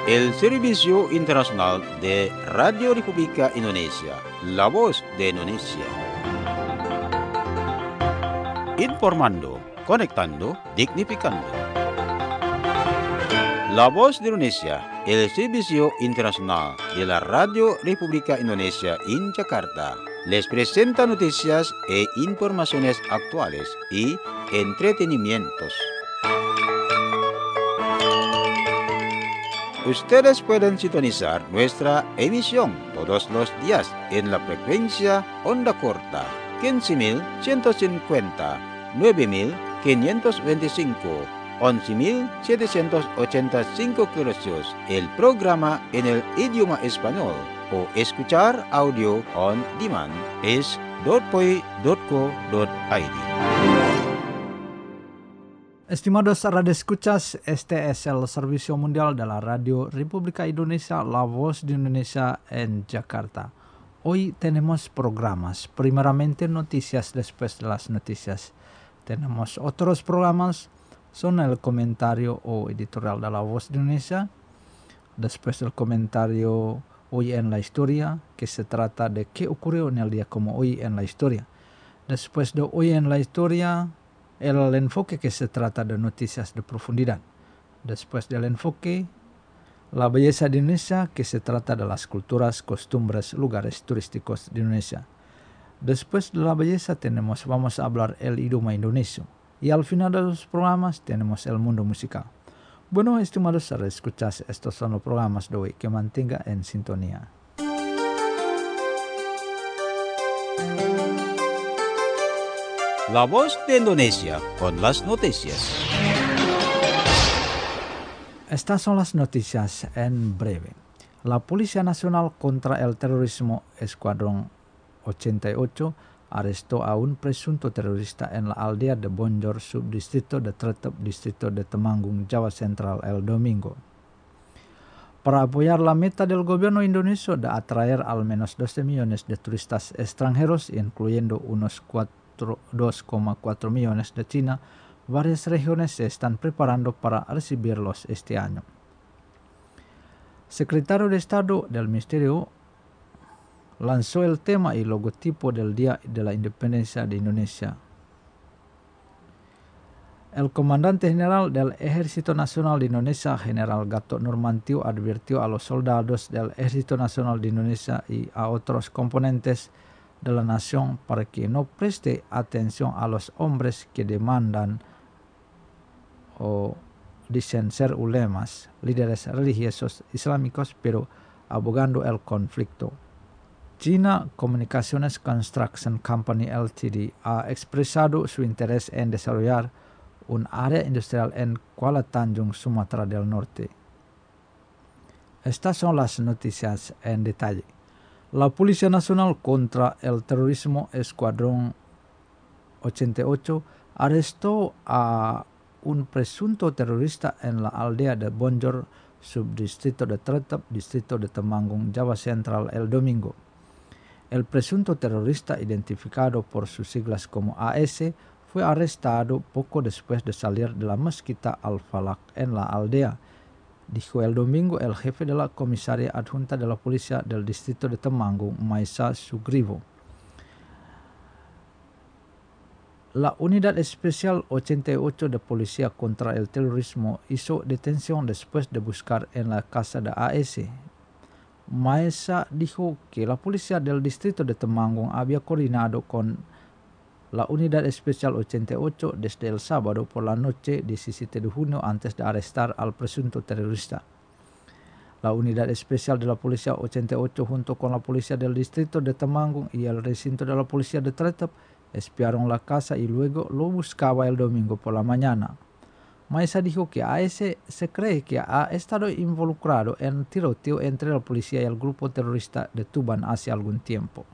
el Servicio Internacional de Radio República Indonesia, la voz de Indonesia. Informando, conectando, dignificando. La voz de Indonesia, el Servicio Internacional de la Radio República Indonesia en Jakarta, les presenta noticias e informaciones actuales y entretenimientos. Ustedes pueden sintonizar nuestra emisión todos los días en la frecuencia onda corta 15.150, 9.525, 11.785 kHz, el programa en el idioma español, o escuchar audio on demand es .poi.co.id. Estimados radioescuchas, este es el Servicio Mundial de la Radio República Indonesia, la voz de Indonesia en Jakarta. Hoy tenemos programas, primeramente noticias, después de las noticias. Tenemos otros programas, son el comentario o editorial de la voz de Indonesia, después del comentario Hoy en la Historia, que se trata de qué ocurrió en el día como hoy en la historia. Después de Hoy en la Historia, el enfoque, que se trata de noticias de profundidad. Después del enfoque, la belleza de Indonesia, que se trata de las culturas, costumbres, lugares turísticos de Indonesia. Después de la belleza vamos a hablar el idioma indonesio. Y al final de los programas tenemos el mundo musical. Bueno, estimados escuchas, estos son los programas de hoy, que mantenga en sintonía. La voz de Indonesia con las noticias. Estas son las noticias en breve. La Policía Nacional contra el Terrorismo Escuadrón 88 arrestó a un presunto terrorista en la aldea de Bonjor, subdistrito de Tretep, distrito de Temanggung, Java Central, el domingo. Para apoyar la meta del gobierno indonesio de atraer al menos 12 millones de turistas extranjeros, incluyendo unos 2,4 millones de China, varias regiones se están preparando para recibirlos este año. Secretario de Estado del Ministerio lanzó el tema y logotipo del Día de la Independencia de Indonesia. El comandante general del Ejército Nacional de Indonesia, General Gatot Nurmantio, advirtió a los soldados del Ejército Nacional de Indonesia y a otros componentes de la nación para que no preste atención a los hombres que demandan o dicen ser ulemas, líderes religiosos islámicos, pero abogando el conflicto. China Communications Construction Company Ltd. Ha expresado su interés en desarrollar un área industrial en Kuala Tanjung, Sumatra del Norte. Estas son las noticias en detalle. La Policía Nacional contra el Terrorismo Escuadrón 88 arrestó a un presunto terrorista en la aldea de Bonjor, subdistrito de Tretep, distrito de Temanggung, Java Central, el domingo. El presunto terrorista, identificado por sus siglas como AS, fue arrestado poco después de salir de la mezquita Al-Falak en la aldea, dijo el domingo el jefe de la comisaría adjunta de la policía del distrito de Temanggung, Maisa Sugrivo. La Unidad Especial 88 de Policía contra el Terrorismo hizo detención después de buscar en la casa de AS. Maesa dijo que la policía del distrito de Temanggung había coordinado con la Unidad Especial 88 desde el sábado por la noche 17 de junio antes de arrestar al presunto terrorista. La Unidad Especial de la Policía 88 junto con la policía del distrito de Temanggung y el recinto de la policía de Tretep espiaron la casa y luego lo buscaba el domingo por la mañana. Maesa dijo que AS se cree que ha estado involucrado en tiroteo entre la policía y el grupo terrorista de Tuban hace algún tiempo.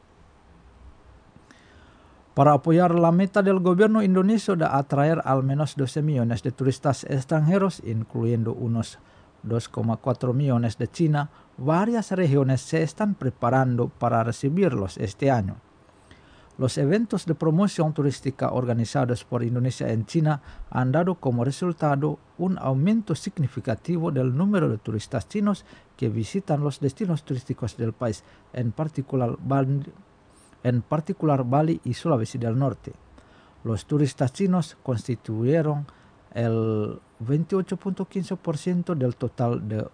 Para apoyar la meta del gobierno indonesio de atraer al menos 12 millones de turistas extranjeros, incluyendo unos 2,4 millones de China, varias regiones se están preparando para recibirlos este año. Los eventos de promoción turística organizados por Indonesia en China han dado como resultado un aumento significativo del número de turistas chinos que visitan los destinos turísticos del país, en particular Bali y Sulawesi del Norte. Los turistas chinos constituyeron el 28.15% del total de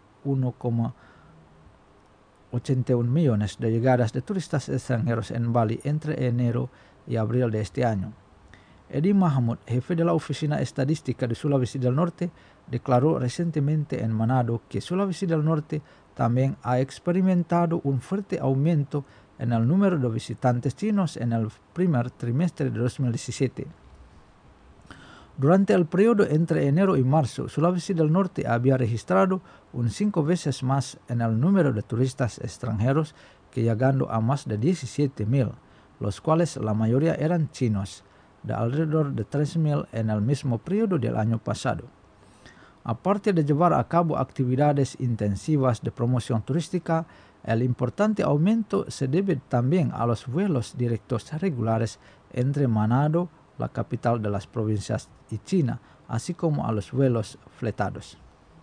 1,81 millones de llegadas de turistas extranjeros en Bali entre enero y abril de este año. Edi Mahmud, jefe de la Oficina Estadística de Sulawesi del Norte, declaró recientemente en Manado que Sulawesi del Norte también ha experimentado un fuerte aumento en el número de visitantes chinos en el primer trimestre de 2017. Durante el periodo entre enero y marzo, Sulawesi del Norte había registrado un 5 veces más en el número de turistas extranjeros, que llegando a más de 17.000, los cuales la mayoría eran chinos, de alrededor de 3.000 en el mismo periodo del año pasado. Aparte de llevar a cabo actividades intensivas de promoción turística, el importante aumento se debe también a los vuelos directos regulares entre Manado, la capital de las provincias, y China, así como a los vuelos fletados.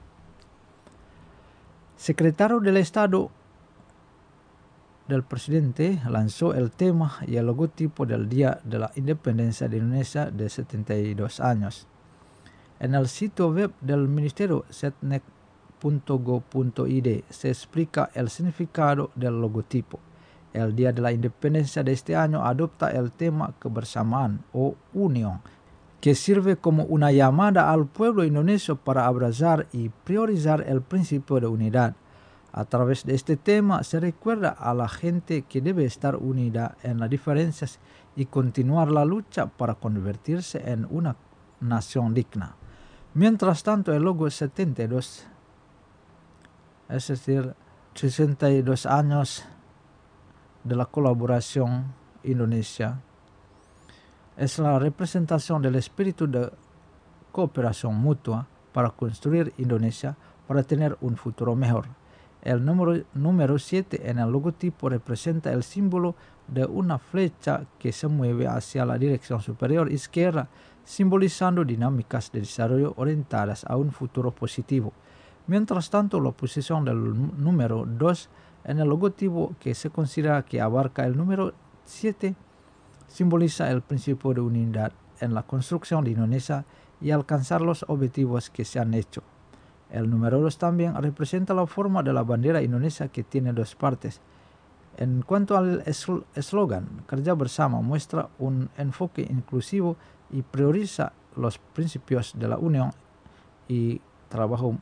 Secretario del Estado del presidente lanzó el tema y el logotipo del Día de la Independencia de Indonesia de 72 años. En el sitio web del Ministerio setnek.go.id se explica el significado del logotipo. El Día de la Independencia de este año adopta el tema kebersamaan o unión, que sirve como una llamada al pueblo indonesio para abrazar y priorizar el principio de unidad. A través de este tema se recuerda a la gente que debe estar unida en las diferencias y continuar la lucha para convertirse en una nación digna. Mientras tanto, el logo 72, es decir, 62 años de la colaboración Indonesia, es la representación del espíritu de cooperación mutua para construir Indonesia para tener un futuro mejor. El número 7 en el logotipo representa el símbolo de una flecha que se mueve hacia la dirección superior izquierda, simbolizando dinámicas de desarrollo orientadas a un futuro positivo. Mientras tanto, la posición del número 2 en el logotipo, que se considera que abarca el número 7, simboliza el principio de unidad en la construcción de Indonesia y alcanzar los objetivos que se han hecho. El número 2 también representa la forma de la bandera indonesia, que tiene dos partes. En cuanto al eslogan, Kerja Bersama muestra un enfoque inclusivo y prioriza los principios de la unión y trabajo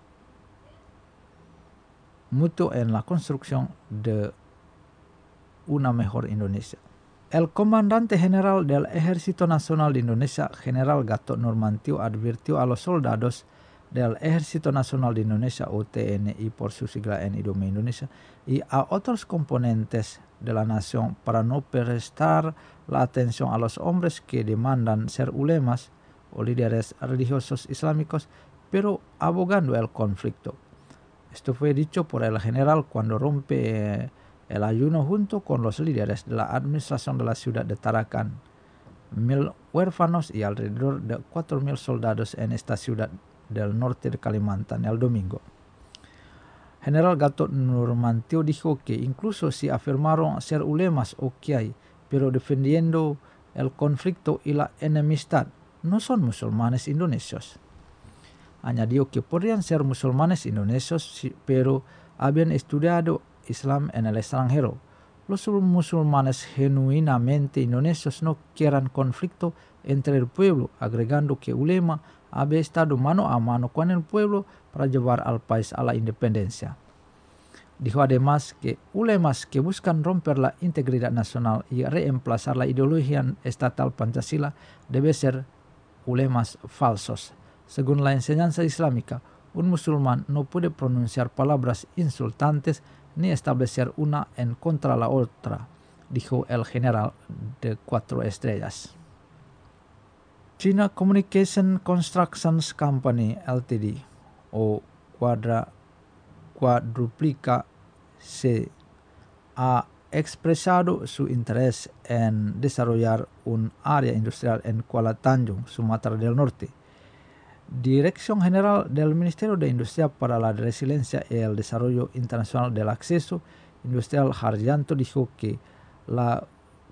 mutuo en la construcción de una mejor Indonesia. El comandante general del Ejército Nacional de Indonesia, General Gatot Nurmantio, advirtió a los soldados del Ejército Nacional de Indonesia o TNI por su sigla en idioma Indonesia y a otros componentes de la nación para no prestar la atención a los hombres que demandan ser ulemas o líderes religiosos islámicos, pero abogando el conflicto. Esto fue dicho por el general cuando rompe el ayuno junto con los líderes de la administración de la ciudad de Tarakan, 1.000 huérfanos y alrededor de 4.000 soldados en esta ciudad del norte de Kalimantan el domingo. General Gatot Nurmantio dijo que incluso si afirmaron ser ulemas o kiai, pero defendiendo el conflicto y la enemistad, no son musulmanes indonesios. Añadió que podrían ser musulmanes indonesios, pero habían estudiado Islam en el extranjero. Los musulmanes genuinamente indonesios no quieren conflicto entre el pueblo, agregando que ulema había estado mano a mano con el pueblo para llevar al país a la independencia. Dijo además que ulemas que buscan romper la integridad nacional y reemplazar la ideología estatal Pancasila deben ser ulemas falsos. Según la enseñanza islámica, un musulmán no puede pronunciar palabras insultantes ni establecer una en contra de la otra, dijo el general de 4 estrellas. China Communication Constructions Company Ltd. o Quadruplica CAC expresado su interés en desarrollar un área industrial en Kuala Tanjung, Sumatra del Norte. Dirección General del Ministerio de Industria para la Resiliencia y el Desarrollo Internacional del Acceso Industrial Haryanto dijo que la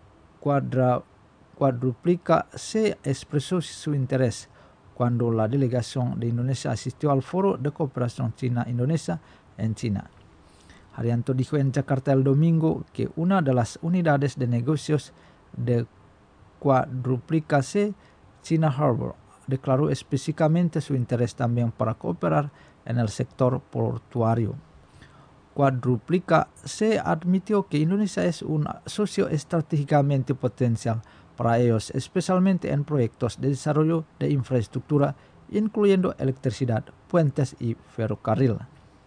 cuadruplica se expresó su interés cuando la delegación de Indonesia asistió al Foro de Cooperación China-Indonesia en China. Haryanto dijo en Jakarta el domingo que una de las unidades de negocios de Cuadruplica C, China Harbor, declaró específicamente su interés también para cooperar en el sector portuario. Cuadruplica C admitió que Indonesia es un socio estratégicamente potencial para ellos, especialmente en proyectos de desarrollo de infraestructura, incluyendo electricidad, puentes y ferrocarril.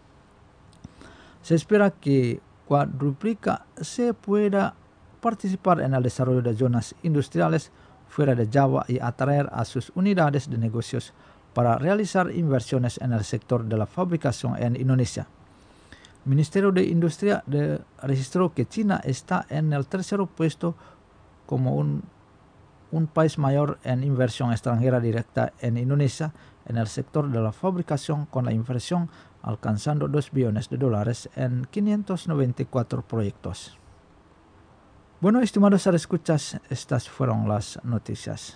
Se espera que Cuadruplica C pueda participar en el desarrollo de zonas industriales fuera de Java y atraer a sus unidades de negocios para realizar inversiones en el sector de la fabricación en Indonesia. El Ministerio de Industria registró que China está en el tercer puesto como un país mayor en inversión extranjera directa en Indonesia en el sector de la fabricación, con la inversión alcanzando $2 billones en 594 proyectos. Bueno, estimados escuchas, estas fueron las noticias.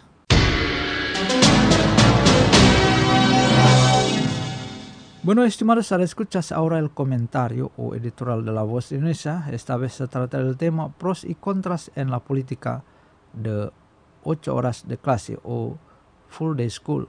Bueno, estimados escuchas, ahora el comentario o editorial de La Voz de Indonesia. Esta vez se trata del tema pros y contras en la política de 8 horas de clase o full day school.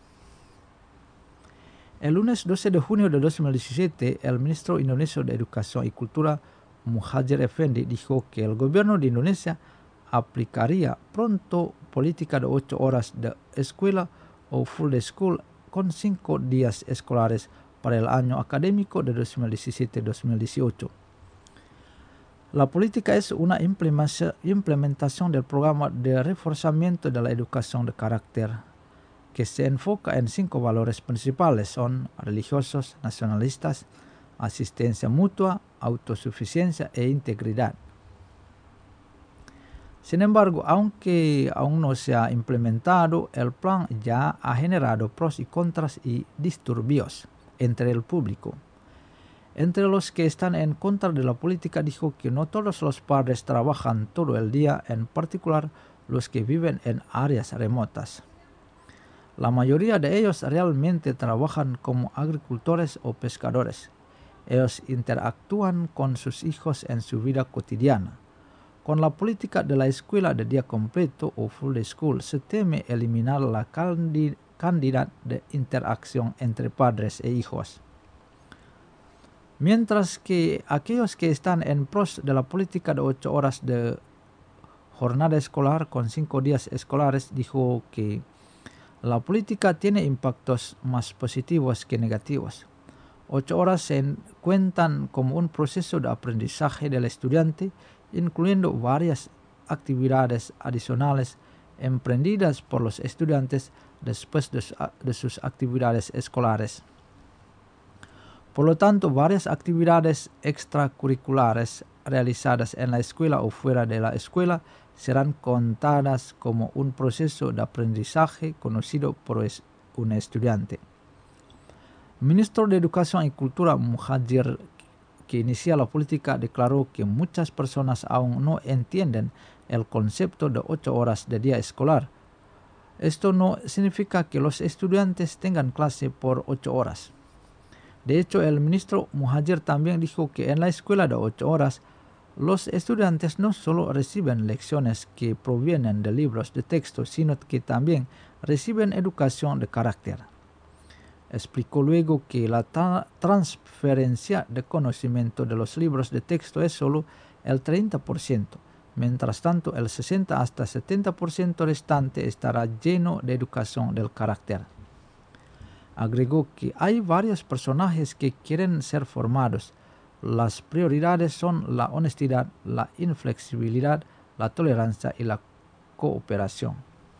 El lunes 12 de junio de 2017, el ministro indonesio de Educación y Cultura, Muhadjir Effendi, dijo que el gobierno de Indonesia aplicaría pronto política de 8 horas de escuela o full day school con 5 días escolares para el año académico de 2017-2018. La política es una implementación del programa de reforzamiento de la educación de carácter, que se enfoca en 5 valores principales: son religiosos, nacionalistas, asistencia mutua, autosuficiencia e integridad. Sin embargo, aunque aún no se ha implementado, el plan ya ha generado pros y contras y disturbios entre el público. Entre los que están en contra de la política, dijo que no todos los padres trabajan todo el día, en particular los que viven en áreas remotas. La mayoría de ellos realmente trabajan como agricultores o pescadores. Ellos interactúan con sus hijos en su vida cotidiana. Con la política de la escuela de día completo o full day school, se teme eliminar la cantidad de interacción entre padres e hijos. Mientras que aquellos que están en pros de la política de 8 horas de jornada escolar con 5 días escolares, dijo que la política tiene impactos más positivos que negativos. 8 horas se cuentan como un proceso de aprendizaje del estudiante, incluyendo varias actividades adicionales emprendidas por los estudiantes después de sus actividades escolares. Por lo tanto, varias actividades extracurriculares realizadas en la escuela o fuera de la escuela serán contadas como un proceso de aprendizaje conocido por un estudiante. El ministro de Educación y Cultura, Muhadjir, que inicia la política, declaró que muchas personas aún no entienden el concepto de 8 horas de día escolar. Esto no significa que los estudiantes tengan clase por 8 horas. De hecho, el ministro Muhadjir también dijo que en la escuela de 8 horas, los estudiantes no solo reciben lecciones que provienen de libros de texto, sino que también reciben educación de carácter. Explicó luego que la transferencia de conocimiento de los libros de texto es solo el 30%. Mientras tanto, el 60 hasta 70% restante estará lleno de educación del carácter. Agregó que hay varios personajes que quieren ser formados. Las prioridades son la honestidad, la inflexibilidad, la tolerancia y la cooperación.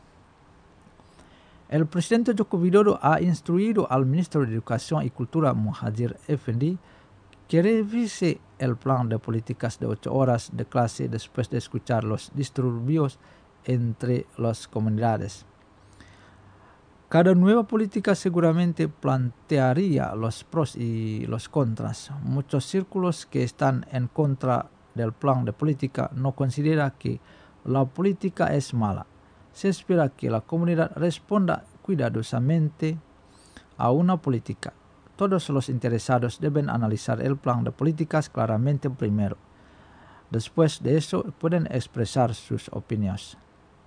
El presidente Joko Widodo ha instruido al ministro de Educación y Cultura, Muhadjir Effendi, que revise el plan de políticas de 8 horas de clase después de escuchar los disturbios entre las comunidades. Cada nueva política seguramente plantearía los pros y los contras. Muchos círculos que están en contra del plan de política no consideran que la política es mala. Se espera que la comunidad responda cuidadosamente a una política. Todos los interesados deben analizar el plan de políticas claramente primero. Después de eso pueden expresar sus opiniones.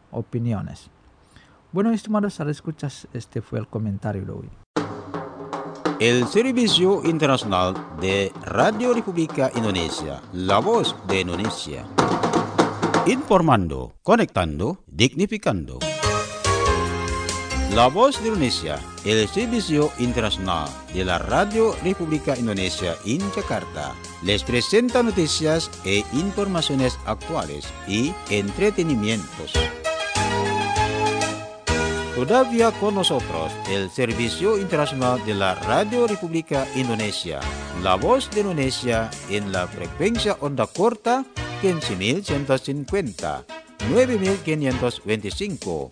Bueno, estimados escuchas, este fue el comentario de hoy. El Servicio Internacional de Radio República Indonesia, la voz de Indonesia. Informando, conectando, dignificando. La voz de Indonesia, el Servicio Internacional de la Radio República Indonesia en Jakarta, les presenta noticias e informaciones actuales y entretenimientos. Todavía con nosotros el Servicio Internacional de la Radio República Indonesia, la voz de Indonesia en la frecuencia onda corta 15.150, 9.525,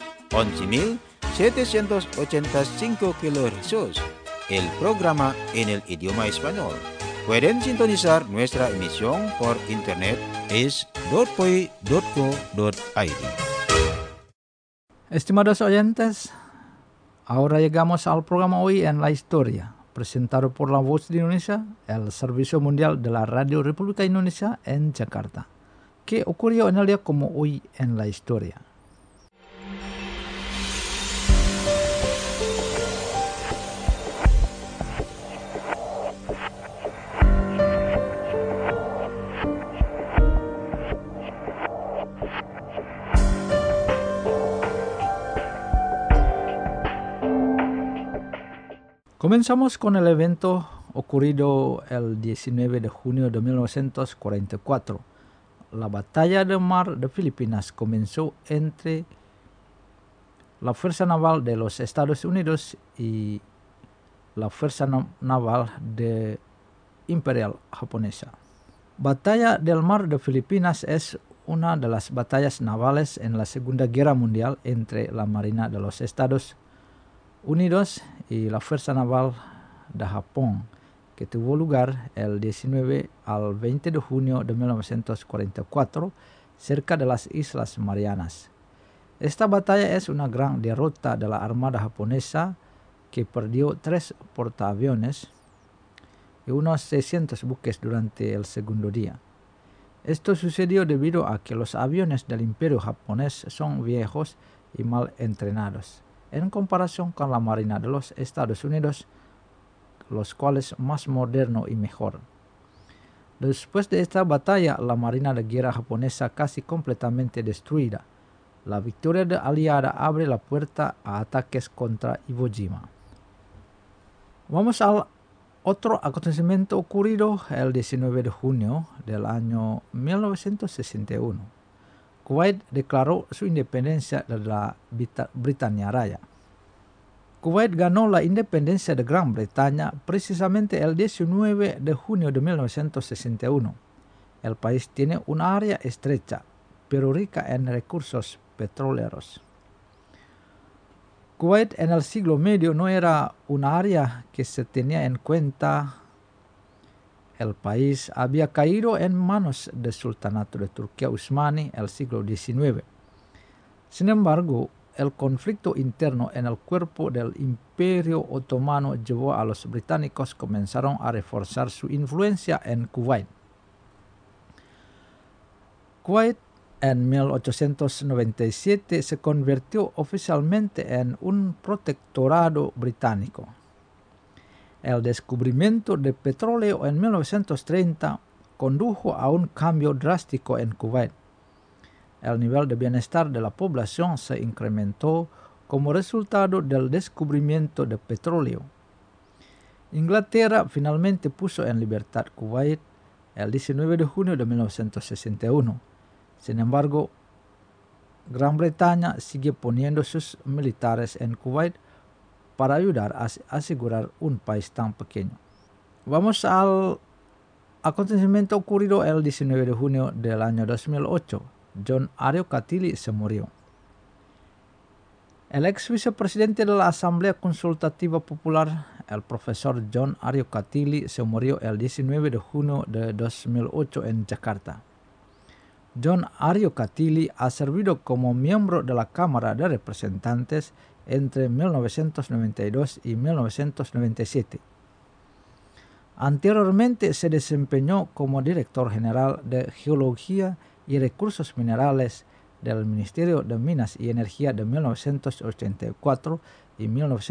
11.785 kHz, el programa en el idioma español. Pueden sintonizar nuestra emisión por internet es .poi.co.id. Estimados oyentes, ahora llegamos al programa Hoy en la Historia, presentado por la Voz de Indonesia, el Servicio Mundial de la Radio República Indonesia en Jakarta. ¿Qué ocurrió en el día como hoy en la historia? Comenzamos con el evento ocurrido el 19 de junio de 1944. La batalla del mar de Filipinas comenzó entre la Fuerza Naval de los Estados Unidos y la Fuerza Naval de Imperial Japonesa. Batalla del mar de Filipinas es una de las batallas navales en la Segunda Guerra Mundial entre la Marina de los Estados Unidos y la Fuerza Naval de Japón, que tuvo lugar el 19 al 20 de junio de 1944 cerca de las Islas Marianas. Esta batalla es una gran derrota de la Armada japonesa, que perdió 3 portaaviones y unos 600 buques durante el segundo día. Esto sucedió debido a que los aviones del Imperio japonés son viejos y mal entrenados, en comparación con la Marina de los Estados Unidos, los cuales más moderno y mejor. Después de esta batalla, la Marina de Guerra japonesa casi completamente destruida. La victoria aliada abre la puerta a ataques contra Iwo Jima. Vamos al otro acontecimiento ocurrido el 19 de junio del año 1961. Kuwait declaró su independencia de la Britania Raya. Kuwait ganó la independencia de Gran Bretaña precisamente el 19 de junio de 1961. El país tiene una área estrecha, pero rica en recursos petroleros. Kuwait en el siglo medio no era una área que se tenía en cuenta. El país había caído en manos del sultanato de Turquía Utsmani el siglo XIX. Sin embargo, el conflicto interno en el cuerpo del Imperio Otomano llevó a los británicos comenzaron a reforzar su influencia en Kuwait. Kuwait en 1897 se convirtió oficialmente en un protectorado británico. El descubrimiento de petróleo en 1930 condujo a un cambio drástico en Kuwait. El nivel de bienestar de la población se incrementó como resultado del descubrimiento de petróleo. Inglaterra finalmente puso en libertad Kuwait el 19 de junio de 1961. Sin embargo, Gran Bretaña sigue poniendo sus militares en Kuwait para ayudar a asegurar un país tan pequeño. Vamos al acontecimiento ocurrido el 19 de junio del año 2008, John Ario Catili se murió. El ex vicepresidente de la Asamblea Consultativa Popular, el profesor John Ario Catili, se murió el 19 de junio de 2008 en Jakarta. John Ario Catili ha servido como miembro de la Cámara de Representantes entre 1992 y 1997. Anteriormente se desempeñó como director general de Geología y Recursos Minerales del Ministerio de Minas y Energía de 1984 y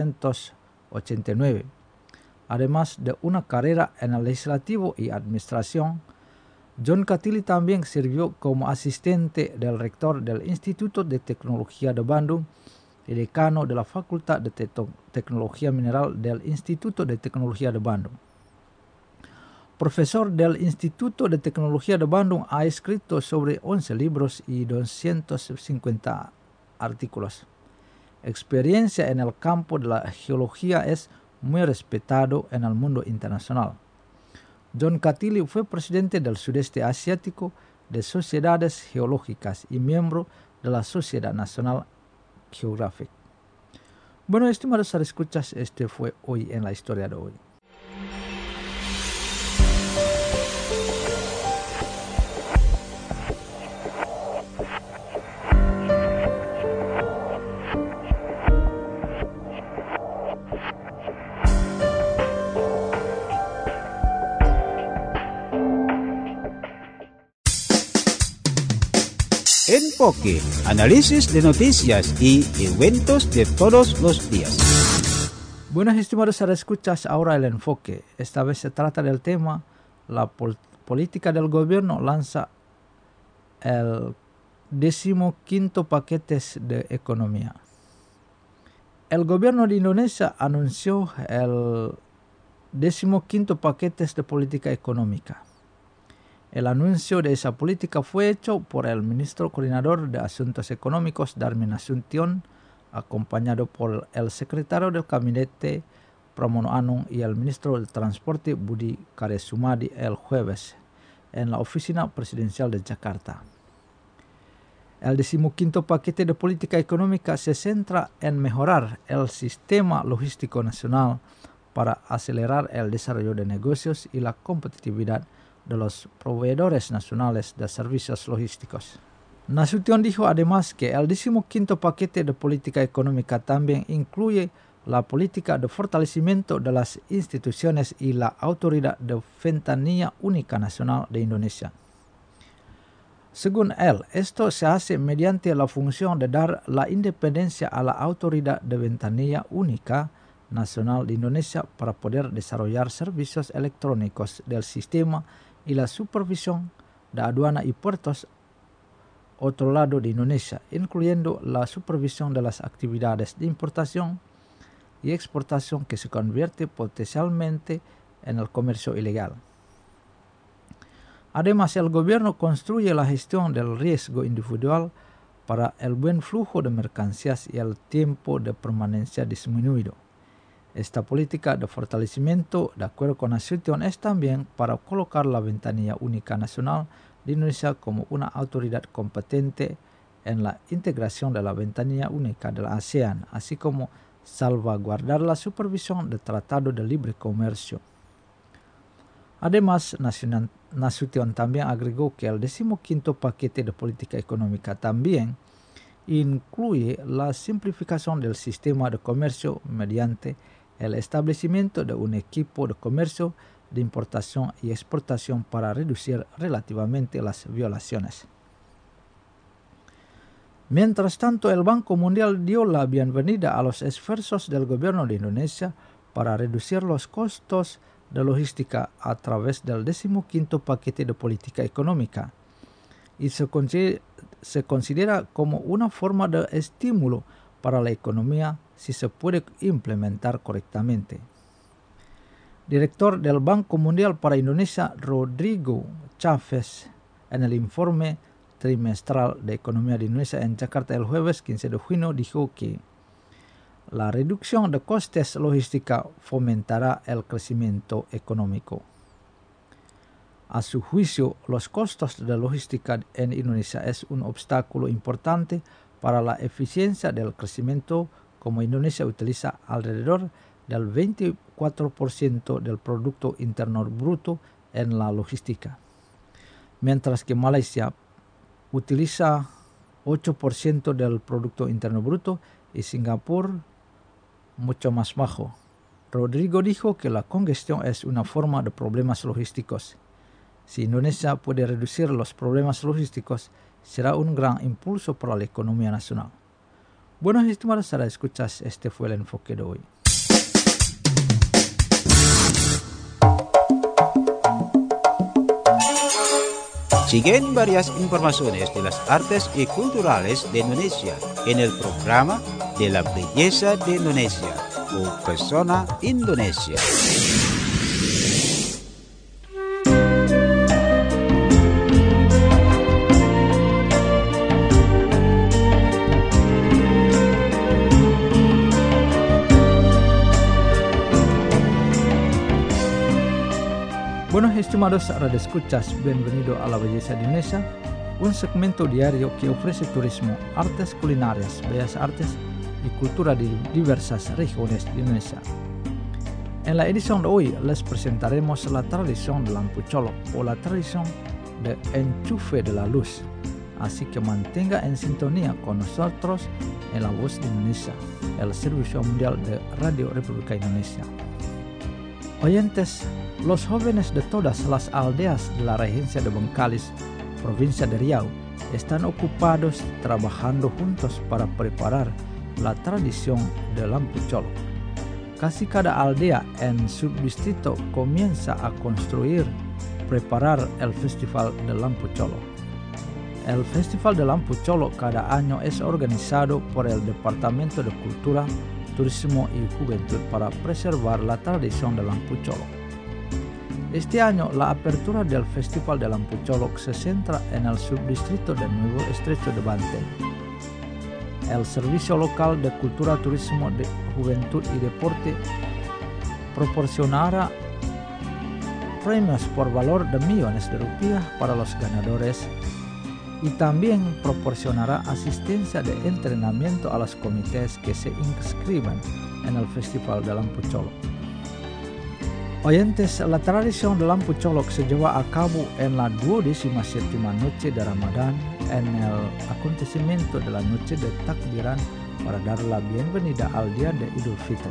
1989. Además de una carrera en el legislativo y administración, John Catili también sirvió como asistente del rector del Instituto de Tecnología de Bandung y decano de la Facultad de Tecnología Mineral del Instituto de Tecnología de Bandung. Profesor del Instituto de Tecnología de Bandung, ha escrito sobre 11 libros y 250 artículos. Experiencia en el campo de la geología es muy respetado en el mundo internacional. John Catili fue presidente del Sudeste Asiático de Sociedades Geológicas y miembro de la Sociedad Nacional Geográfica. Bueno, estimados escuchas, este fue hoy en la historia de hoy. Enfoque, análisis de noticias y eventos de todos los días. Buenos estimados escuchas, ahora el enfoque. Esta vez se trata del tema la política del gobierno lanza el 15º paquete de economía. El gobierno de Indonesia anunció el 15º paquete de política económica. El anuncio de esa política fue hecho por el ministro coordinador de Asuntos Económicos, Darmin Nasution, acompañado por el secretario del Gabinete, Pramono Anung, y el ministro del Transporte, Budi Karya Sumadi, el jueves, en la oficina presidencial de Jakarta. El 15º paquete de política económica se centra en mejorar el sistema logístico nacional para acelerar el desarrollo de negocios y la competitividad de los proveedores nacionales de servicios logísticos. Nasution dijo además que el 15º paquete de política económica también incluye la política de fortalecimiento de las instituciones y la Autoridad de Ventanilla Única Nacional de Indonesia. Según él, esto se hace mediante la función de dar la independencia a la Autoridad de Ventanilla Única Nacional de Indonesia para poder desarrollar servicios electrónicos del sistema y la supervisión de aduana y puertos otro lado de Indonesia, incluyendo la supervisión de las actividades de importación y exportación que se convierte potencialmente en el comercio ilegal. Además, el gobierno construye la gestión del riesgo individual para el buen flujo de mercancías y el tiempo de permanencia disminuido. Esta política de fortalecimiento, de acuerdo con Nasution, es también para colocar la Ventanilla Única Nacional de Indonesia como una autoridad competente en la integración de la Ventanilla Única de la ASEAN, así como salvaguardar la supervisión del Tratado de Libre Comercio. Además, Nasution también agregó que el 15º paquete de política económica también incluye la simplificación del sistema de comercio mediante el establecimiento de un equipo de comercio de importación y exportación para reducir relativamente las violaciones. Mientras tanto, el Banco Mundial dio la bienvenida a los esfuerzos del gobierno de Indonesia para reducir los costos de logística a través del 15º paquete de política económica y se considera como una forma de estímulo para la economía si se puede implementar correctamente. Director del Banco Mundial para Indonesia, Rodrigo Chavez, en el informe trimestral de economía de Indonesia en Jakarta el jueves 15 de junio, dijo que la reducción de costes logística fomentará el crecimiento económico. A su juicio, los costos de logística en Indonesia es un obstáculo importante para la eficiencia del crecimiento, como Indonesia utiliza alrededor del 24% del Producto Interno Bruto en la logística, mientras que Malaysia utiliza 8% del Producto Interno Bruto y Singapur mucho más bajo. Rodrigo dijo que la congestión es una forma de problemas logísticos. Si Indonesia puede reducir los problemas logísticos, será un gran impulso para la economía nacional. Bueno, estimados escuchas, este fue el enfoque de hoy. Siguen varias informaciones de las artes y culturales de Indonesia en el programa de la belleza de Indonesia o Persona Indonesia. Bueno, estimados radioescuchas, bienvenido a La Belleza de Indonesia, un segmento diario que ofrece turismo, artes culinarias, bellas artes y cultura de diversas regiones de Indonesia. En la edición de hoy les presentaremos la tradición de lampu colok o la tradición de enchufe de la luz, así que mantenga en sintonía con nosotros en La Voz de Indonesia, el servicio mundial de Radio República Indonesia. Oyentes, los jóvenes de todas las aldeas de la regencia de Bengkalis, provincia de Riau, están ocupados trabajando juntos para preparar la tradición de lampu colok. Casi cada aldea en subdistrito comienza a preparar el Festival de Lampu Colok. El Festival de Lampu Colok cada año es organizado por el Departamento de Cultura, Turismo y Juventud para preservar la tradición de lampu colok. Este año, la apertura del Festival de Lampu Colok se centra en el subdistrito de Nuevo Estrecho de Banten. El Servicio Local de Cultura, Turismo, de Juventud y Deporte proporcionará premios por valor de millones de rupias para los ganadores y también proporcionará asistencia de entrenamiento a los comités que se inscriban en el Festival de Lampu Colok. Oyentes, la tradición de Lampu Colok se lleva a cabo en la 27ª noche de Ramadán, en el acontecimiento de la noche de Takbiran para dar la bienvenida al día de Idul Fitri.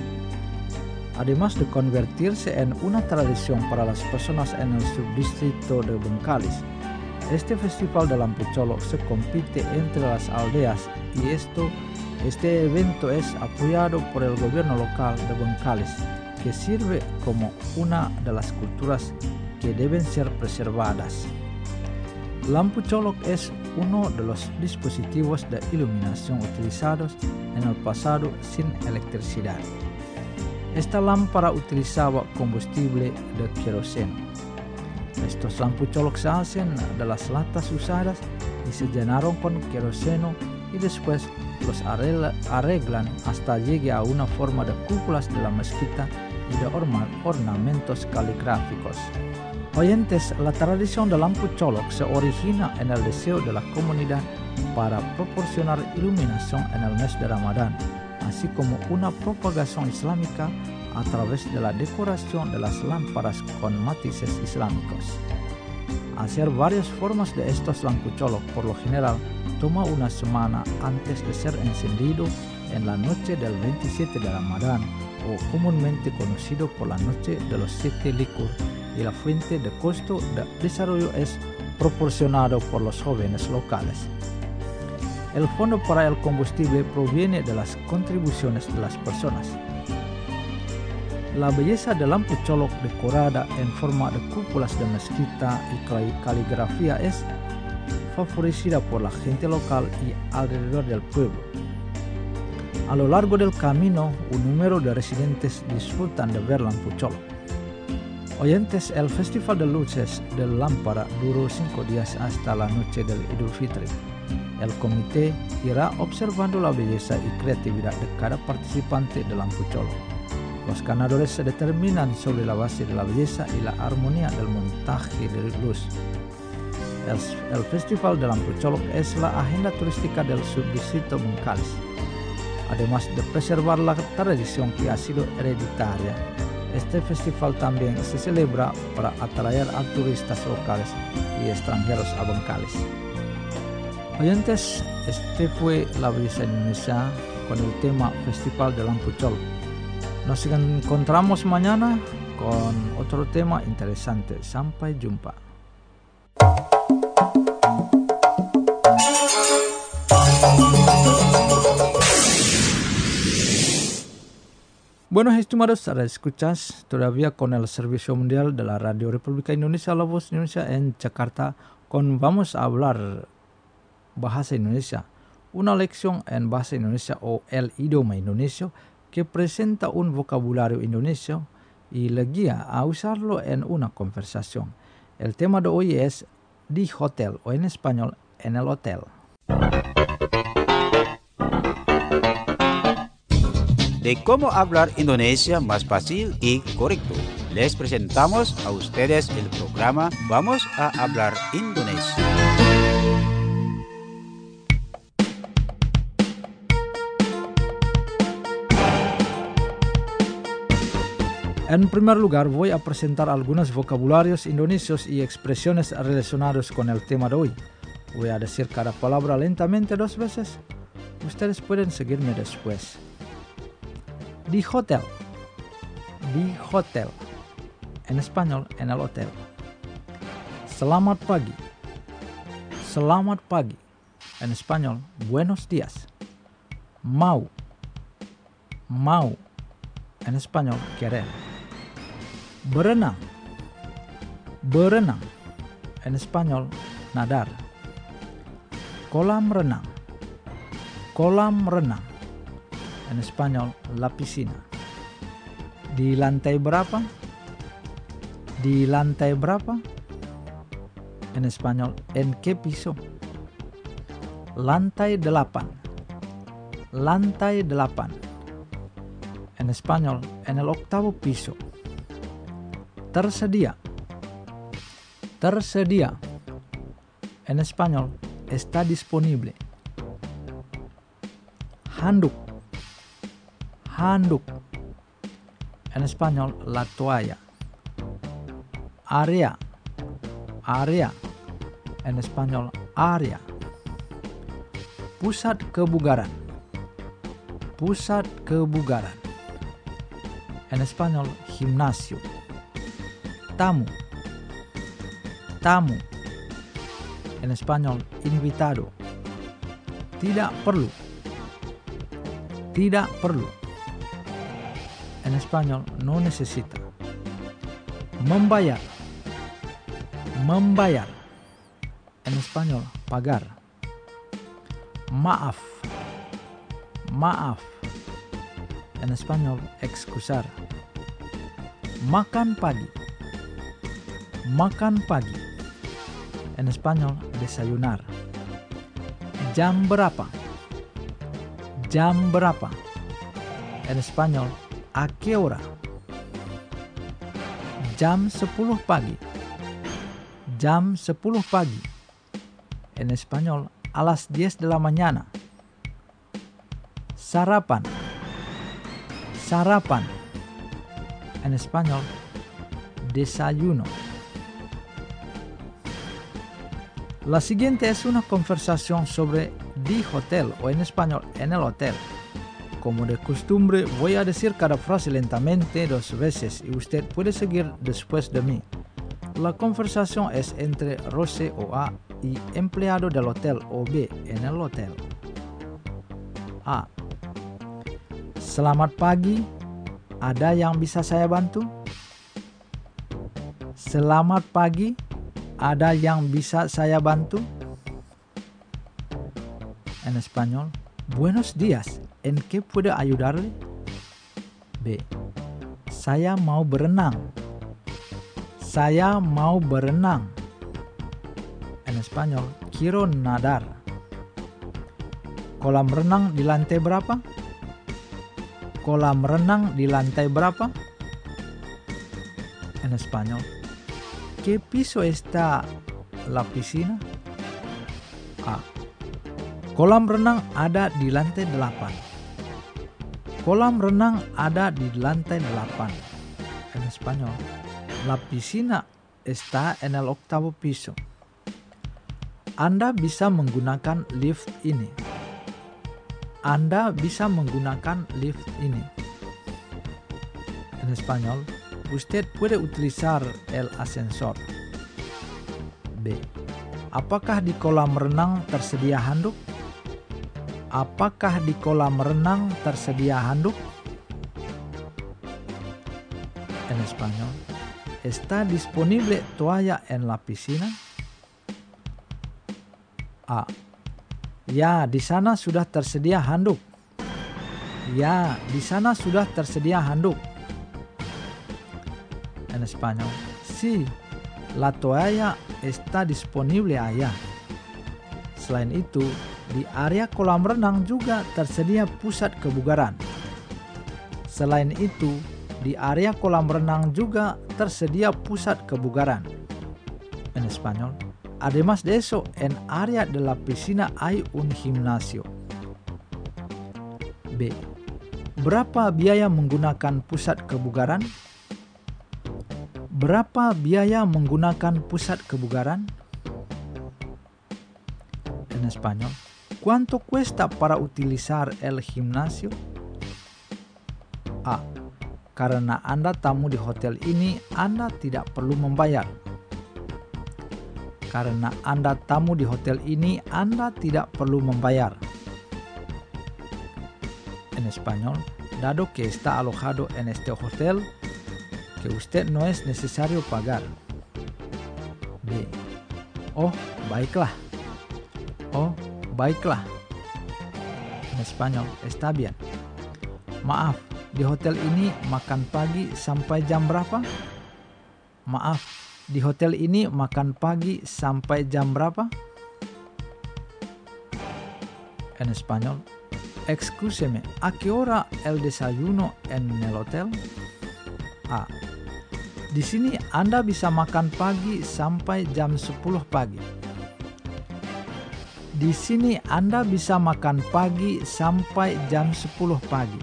Además de convertirse en una tradición para las personas en el subdistrito de Bengkalis, este Festival de Lampu Colok se compite entre las aldeas y este evento es apoyado por el gobierno local de Bengkalis, que sirve como una de las culturas que deben ser preservadas. Lampu colok es uno de los dispositivos de iluminación utilizados en el pasado sin electricidad. Esta lámpara utilizaba combustible de queroseno. Estos lampu colok se hacen de las latas usadas y se llenaron con queroseno y después los arreglan hasta llegue a una forma de cúpulas de la mezquita y de ornamentos caligráficos. Oyentes, la tradición de lampu colok se origina en el deseo de la comunidad para proporcionar iluminación en el mes de Ramadán, así como una propagación islámica a través de la decoración de las lámparas con matices islámicos. Hacer varias formas de estos lampu colok por lo general toma una semana antes de ser encendido en la noche del 27 de Ramadán, o comúnmente conocido por la noche de los 7 likur, y la fuente de costo de desarrollo es proporcionado por los jóvenes locales. El fondo para el combustible proviene de las contribuciones de las personas. La belleza de lampu colok decorada en forma de cúpulas de mezquita y caligrafía es favorecida por la gente local y alrededor del pueblo. A lo largo del camino, un número de residentes disfrutan de ver lampu colok. Oyentes, el Festival de Luces de Lámpara duró 5 días hasta la noche del Idul Fitri. El comité irá observando la belleza y creatividad de cada participante de lampu colok. Los ganadores se determinan sobre la base de la belleza y la armonía del montaje de luz. El Festival de Lampu Colok es la agenda turística del subdistrito Bengkalis. Además de preservar la tradición que ha sido hereditaria, este festival también se celebra para atraer a turistas locales y extranjeros a Bengkalis. Oyentes, este fue La Belleza Indonesia con el tema Festival de Lampu Colok. Nos encontramos mañana con otro tema interesante. Sampai jumpa. Bueno, estimados escuchas, todavía con el Servicio Mundial de la Radio Republika Indonesia, La Voz de Indonesia en Jakarta, vamos a hablar bahasa Indonesia, una lección en bahasa Indonesia o el idioma indonesio que presenta un vocabulario indonesio y le guía a usarlo en una conversación. El tema de hoy es di hotel o en español en el hotel. De cómo hablar Indonesia más fácil y correcto, les presentamos a ustedes el programa Vamos a hablar Indonesia. En primer lugar, voy a presentar algunos vocabularios indonesios y expresiones relacionados con el tema de hoy. Voy a decir cada palabra lentamente 2 veces. Ustedes pueden seguirme después. Di hotel. Di hotel. En español, en el hotel. Selamat pagi. Selamat pagi. En español, buenos días. Mau. Mau. En español, querer. Berenang. Berenang. En español, nadar. Kolam renang. Kolam renang. En español, la piscina. Di lantai berapa? Di lantai berapa? En español, ¿en qué piso? Lantai 8. Lantai 8. En español, en el 8º piso. Tersedia. Tersedia. En español, está disponible. Handuk. Handuk. En español, la toalla. Area. Area. En español, area. Pusat kebugaran. Pusat kebugaran. En español, gimnasio. Tamu. Tamu. En español, invitado. Tidak perlu. Tidak perlu. En español, no necesita. Membayar. Membayar. En español, pagar. Maaf. Maaf. En español, excusar. Makan pagi. Makan pagi. En español, desayunar. Jam berapa? Jam berapa? En español, ¿a qué hora? Jam 10 pagi. Jam 10 pagi. En español, a las 10 de la mañana. Sarapan. Sarapan. En español, desayuno. La siguiente es una conversación sobre di hotel o en español en el hotel. Como de costumbre, voy a decir cada frase lentamente 2 veces y usted puede seguir después de mí. La conversación es entre Rose o A y empleado del hotel o B en el hotel. A. Selamat pagi, ada yang bisa saya bantu? Selamat pagi, ada yang bisa saya bantu? En español, buenos días, ¿en qué puedo ayudarle? B. Saya mau berenang. Saya mau berenang. En español, quiero nadar. Kolam renang di lantai berapa? kolam renang di lantai berapa? En español, ¿qué piso está la piscina? A. Kolam renang ada di lantai 8. Kolam renang ada di lantai 8. En español, la piscina está en el octavo piso. Anda bisa menggunakan lift ini. Anda bisa menggunakan lift ini. En español, usted puede utilizar el ascensor. B. Apakah di kolam renang tersedia handuk? Apakah di kolam renang tersedia handuk? En español, ¿está disponible toalla en la piscina? A. Ya, di sana sudah tersedia handuk. Ya, di sana sudah tersedia handuk. En español, sí, la toalla está disponible allá. Selain itu, di area kolam renang juga tersedia pusat kebugaran. Selain itu, di area kolam renang juga tersedia pusat kebugaran. En español, además de eso, en área de la piscina hay un gimnasio. B. Berapa biaya menggunakan pusat kebugaran? Berapa biaya menggunakan pusat kebugaran? En español, ¿cuánto cuesta para utilizar el gimnasio? A. Karena Anda tamu di hotel ini, Anda tidak perlu membayar. Karena Anda tamu di hotel ini, Anda tidak perlu membayar. En español, dado que está alojado en este hotel, que usted no es necesario pagar. B. Oh, baiklah. Oh, baiklah. En español, está bien. Maaf, di hotel ini makan pagi sampai jam berapa? Maaf, di hotel ini makan pagi sampai jam berapa? En español, excúseme, ¿a qué hora el desayuno en el hotel? A. Di sini Anda bisa makan pagi sampai jam 10 pagi. Di sini Anda bisa makan pagi sampai jam 10 pagi.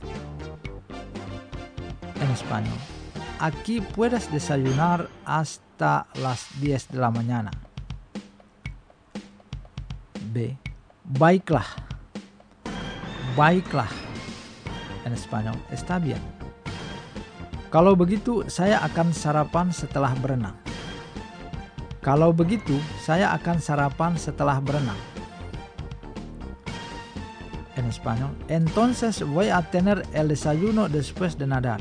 En español, aquí puedes desayunar hasta las 10 de la mañana. B. Baiklah. Baiklah. En español, está bien. Kalau begitu, saya akan sarapan setelah berenang. Kalau begitu, saya akan sarapan setelah berenang. En español, entonces voy a tener el desayuno después de nadar.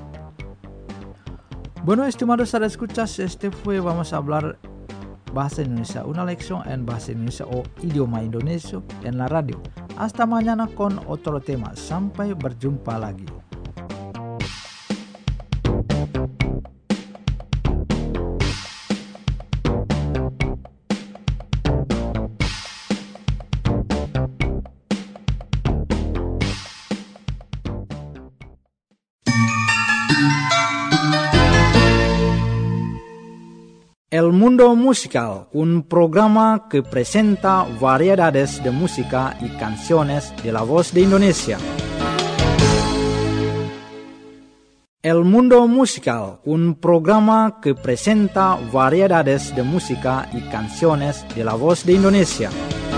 Bueno, estimados escuchas, vamos a hablar bahasa Indonesia, una lección en bahasa Indonesia o idioma Indonesia en la radio. Hasta mañana con otro tema. Sampai berjumpa lagi. El Mundo Musical, un programa que presenta variedades de música y canciones de la voz de Indonesia. El Mundo Musical, un programa que presenta variedades de música y canciones de la voz de Indonesia.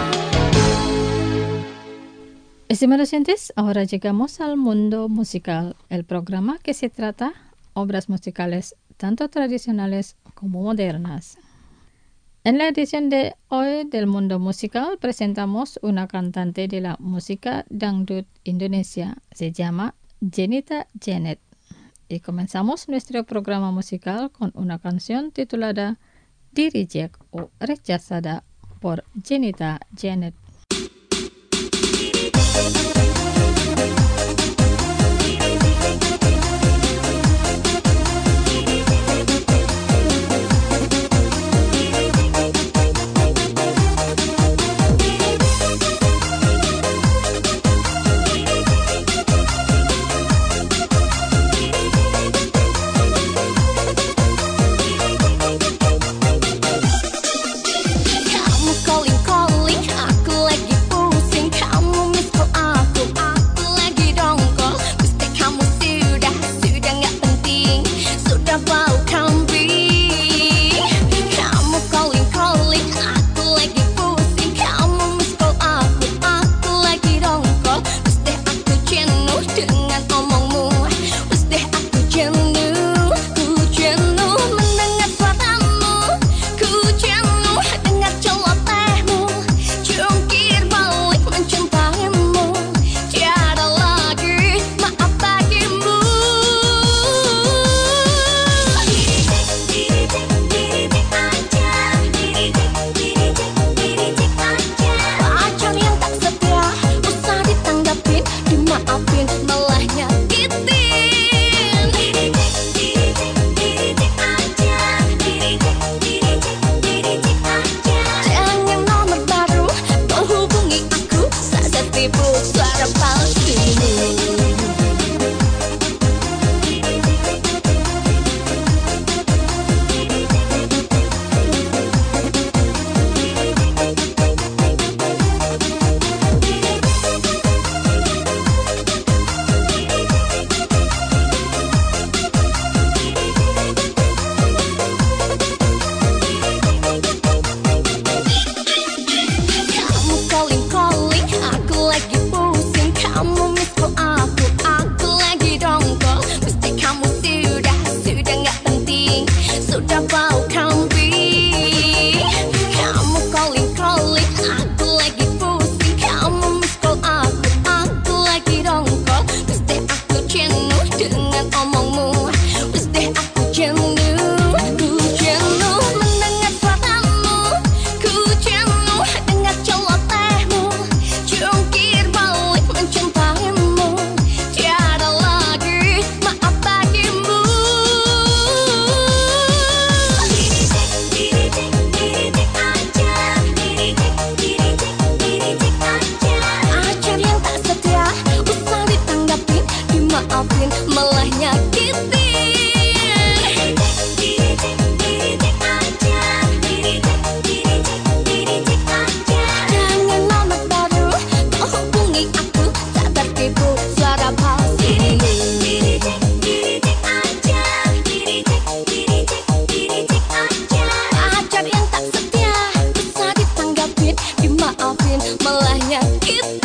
Estimados oyentes, ahora llegamos al Mundo Musical, el programa que se trata obras musicales tanto tradicionales como modernas. En la edición de hoy del Mundo Musical presentamos una cantante de la música dangdut Indonesia. Se llama Jenita Janet. Y comenzamos nuestro programa musical con una canción titulada Di Reject o Rechazada por Jenita Janet. maafin malah nyakitin. Jangan nomor baru, kau hubungi aku, sadar tipu suara palsu. Malah nyakitin. Jangan nomor baru, kau hubungi aku, sadar tipu suara palsu. Pacar yang tak setia, bisa ditanggapin, dimaafin, malah nyakitin.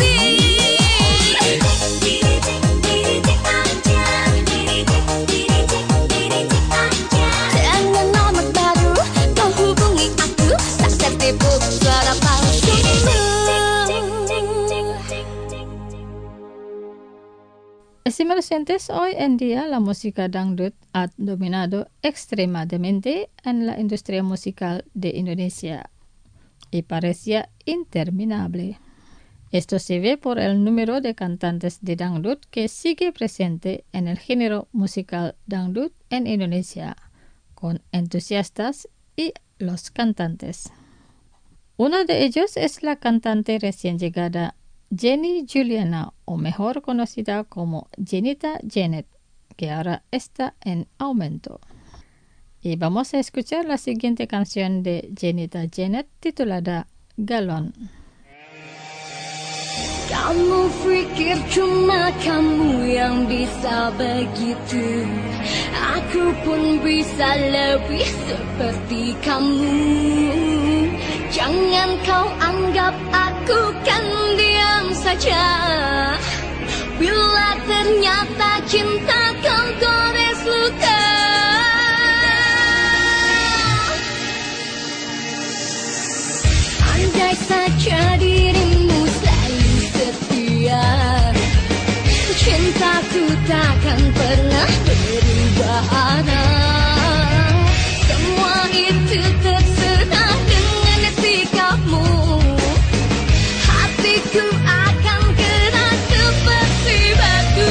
Estimados oyentes, hoy en día la música dangdut ha dominado extremadamente en la industria musical de Indonesia y parecía interminable. Esto se ve por el número de cantantes de dangdut que sigue presente en el género musical dangdut en Indonesia, con entusiastas y los cantantes. Uno de ellos es la cantante recién llegada Jenny Juliana, o mejor conocida como Jenita Janet, que ahora está en aumento. Y vamos a escuchar la siguiente canción de Jenita Janet titulada Galon. Kamu pikir cuma kamu yang bisa begitu, aku pun bisa lebih seperti kamu. Jangan kau anggap aku kan diam saja, bila ternyata cinta kau gores luka. Andai saja dirimu selalu setia, cintaku takkan pernah berubah arah. Semua itu terserah dengan sikapmu, hatiku akan keras seperti batu.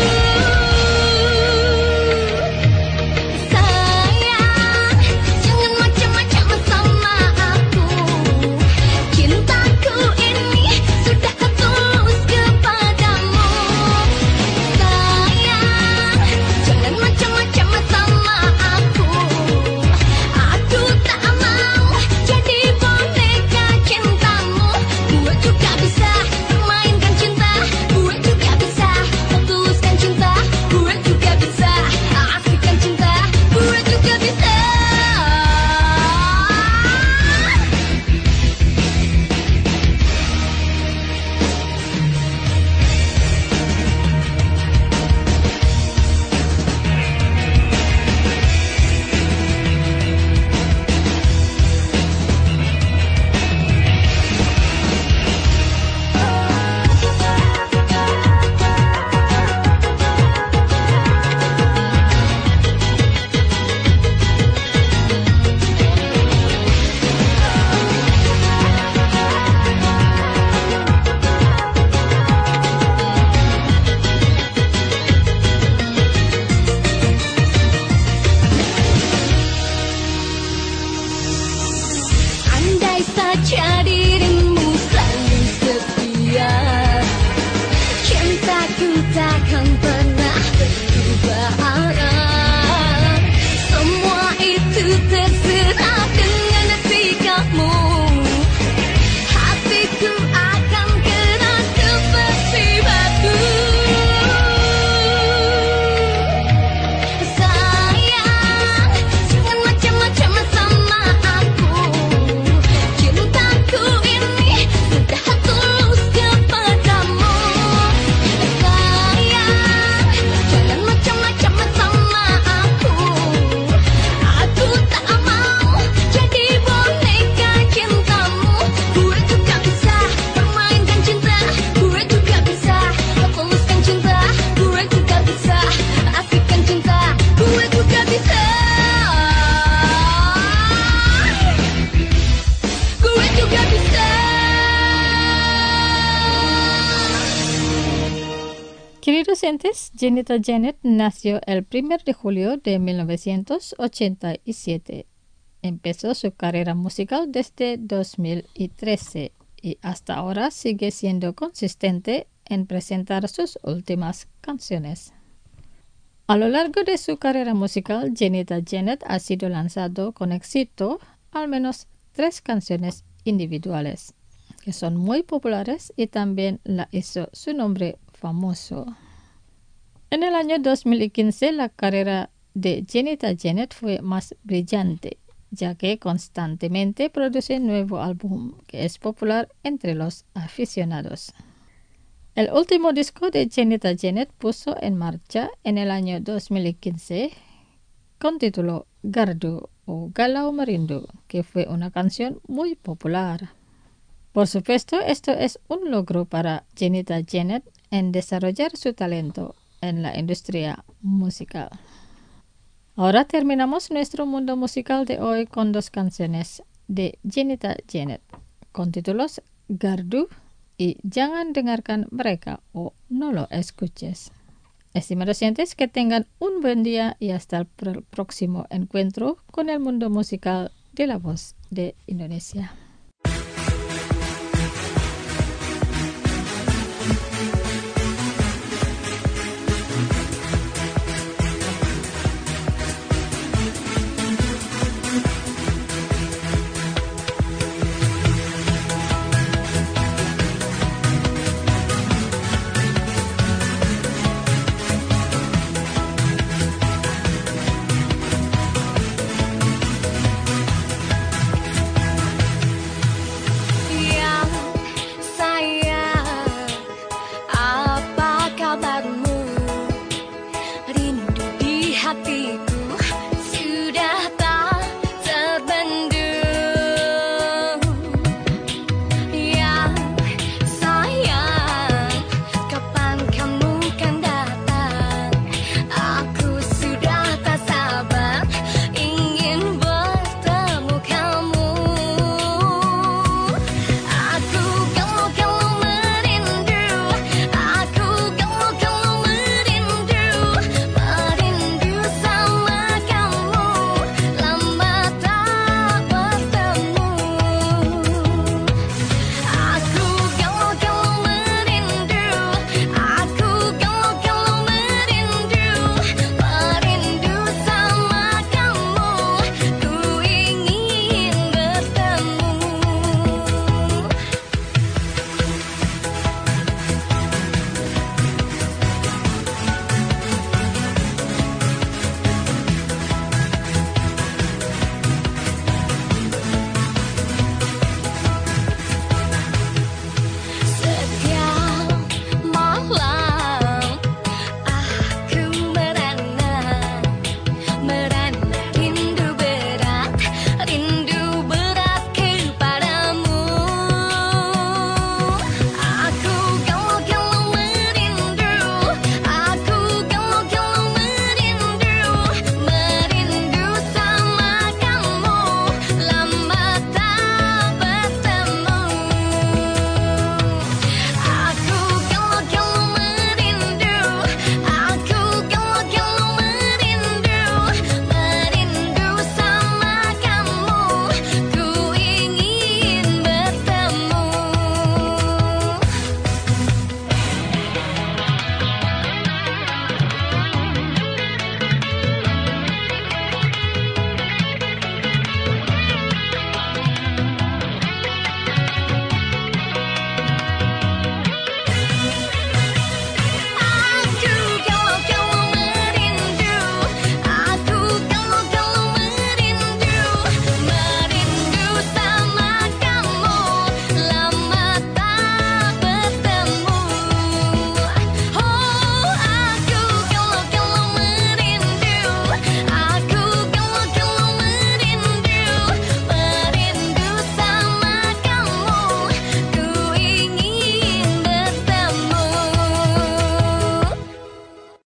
Sayang, jangan macam-macam sama aku, cintaku ini sudah tulus kepadamu. Sayang, jangan macam-macam sama takkan pernah berubah arah. Semua itu terserah dengan sikapmu. Hatiku akan keras seperti batu. Sayang, jangan macam-macam sama aku. Cintaku ini sudah tulus kepadamu. Sayang, jangan macam-macam sama aku. Aku tak mau jadi boneka cintamu. Gue juga bisa permainkan cinta. Gue juga bisa tuluskan cinta. Gue juga bisa asihkan cinta. Gue juga bisa. Gue juga bisa. Queridos oyentes, Janita Janet nació el 1 de julio de 1987. Empezó su carrera musical desde 2013 y hasta ahora sigue siendo consistente en presentar sus últimas canciones. A lo largo de su carrera musical, Janita Janet ha sido lanzado con éxito al menos 3 canciones individuales, que son muy populares y también la hizo su nombre famoso. En el año 2015, la carrera de Janita Janet fue más brillante, ya que constantemente produce un nuevo álbum que es popular entre los aficionados. El último disco de Janita Janet puso en marcha en el año 2015 con título Gardu o Galau Merindu, que fue una canción muy popular. Por supuesto, esto es un logro para Janita Janet en desarrollar su talento en la industria musical. Ahora terminamos nuestro mundo musical de hoy con 2 canciones de Janita Janet con títulos Gardu y Jangan Dengarkan Mereka o No Lo Escuches. Estimados oyentes, que tengan un buen día y hasta el próximo encuentro con el mundo musical de La Voz de Indonesia.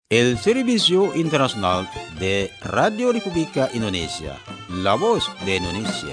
El Servicio Internacional de Radio República Indonesia, La Voz de Indonesia.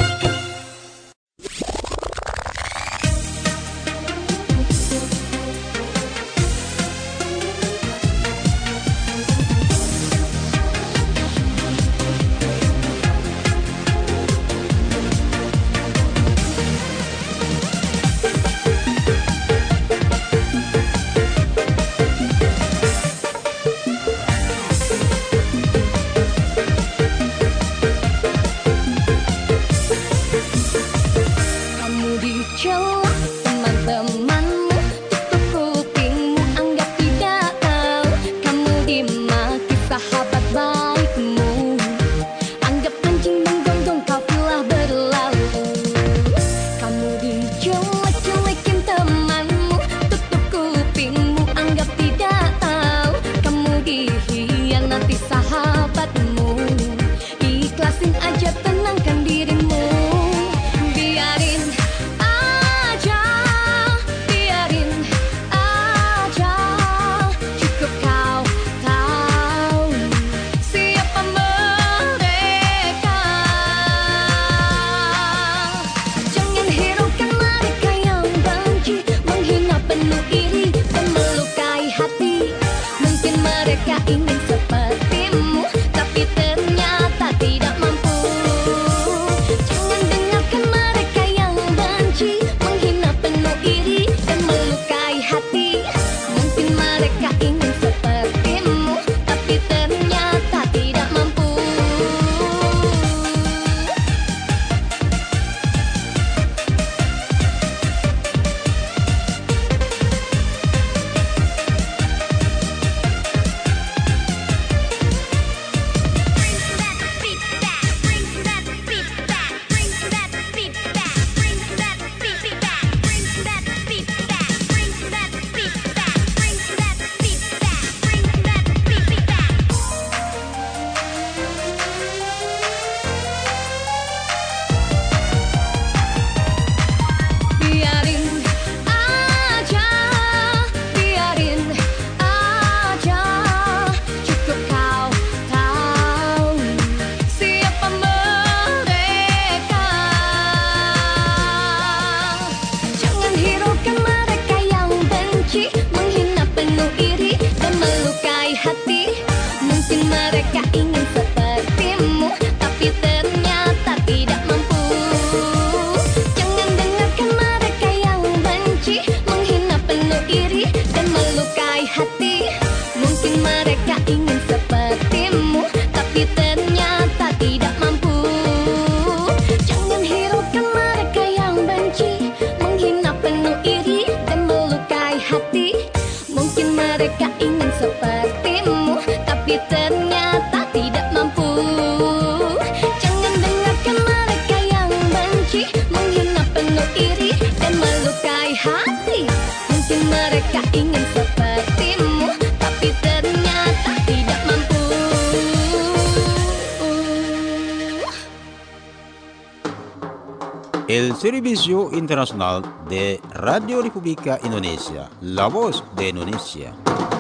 El Servicio Internacional de Radio República Indonesia, La Voz de Indonesia.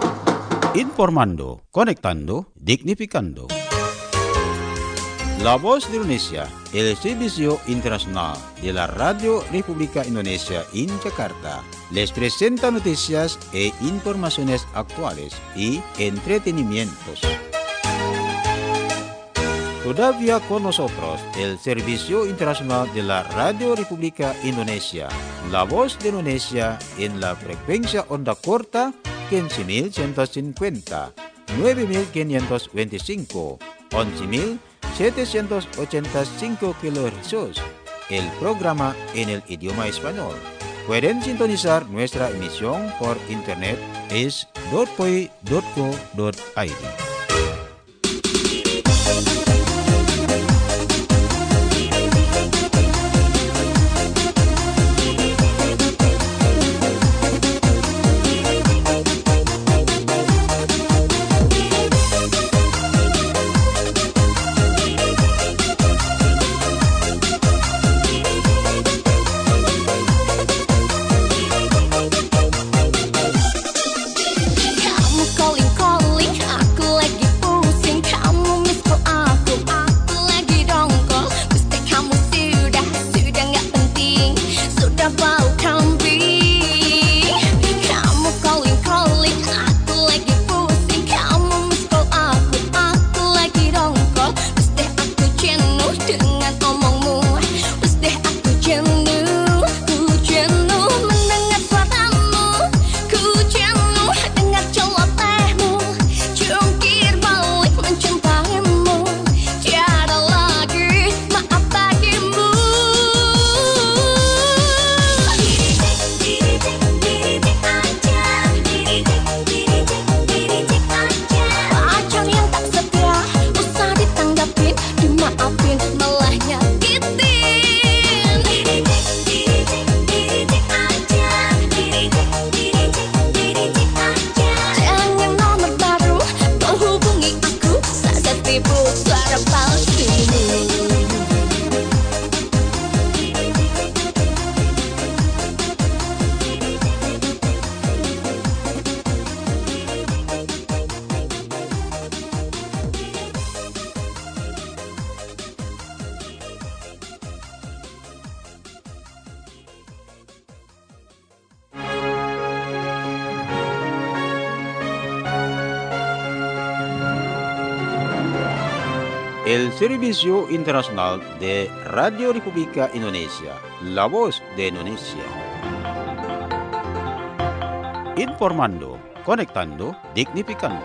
Informando, conectando, dignificando. La Voz de Indonesia, el Servicio Internacional de la Radio República Indonesia en Jakarta, les presenta noticias e informaciones actuales y entretenimientos. Todavía con nosotros el Servicio Internacional de la Radio República Indonesia, La Voz de Indonesia en la frecuencia onda corta 15.150, 9.525, 11.785 kHz. El programa en el idioma español. Pueden sintonizar nuestra emisión por internet es .poi.co.id. Kamu calling el Servicio Internacional de Radio República Indonesia, La Voz de Indonesia. Informando, conectando, dignificando.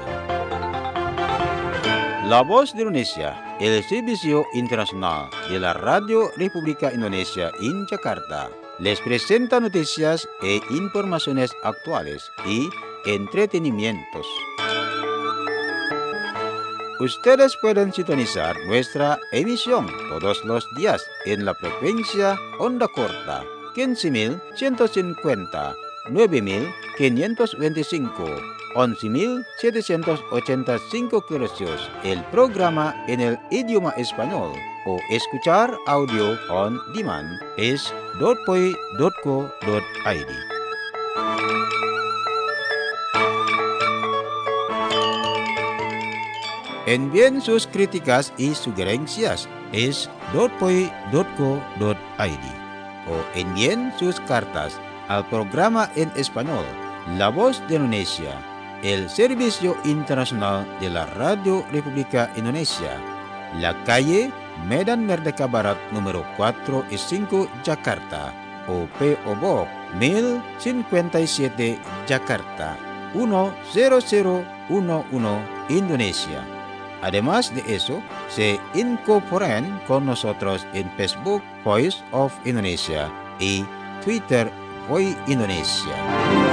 La Voz de Indonesia, el Servicio Internacional de la Radio República Indonesia en Jakarta, les presenta noticias e informaciones actuales y entretenimientos. Ustedes pueden sintonizar nuestra emisión todos los días en la frecuencia onda corta 15.150, 9.525, 11.785 kHz. El programa en el idioma español o escuchar audio on demand es .poi.co.id. Envíen sus críticas y sugerencias es .poi.co.id o envíen sus cartas al programa en español La Voz de Indonesia, el Servicio Internacional de la Radio República Indonesia, la calle Medan Merdeka Barat número 4 y 5 Jakarta o P.O. Box 1057 Jakarta 10011 Indonesia. Además de eso, se incorporan con nosotros en Facebook Voice of Indonesia y Twitter Voice Indonesia.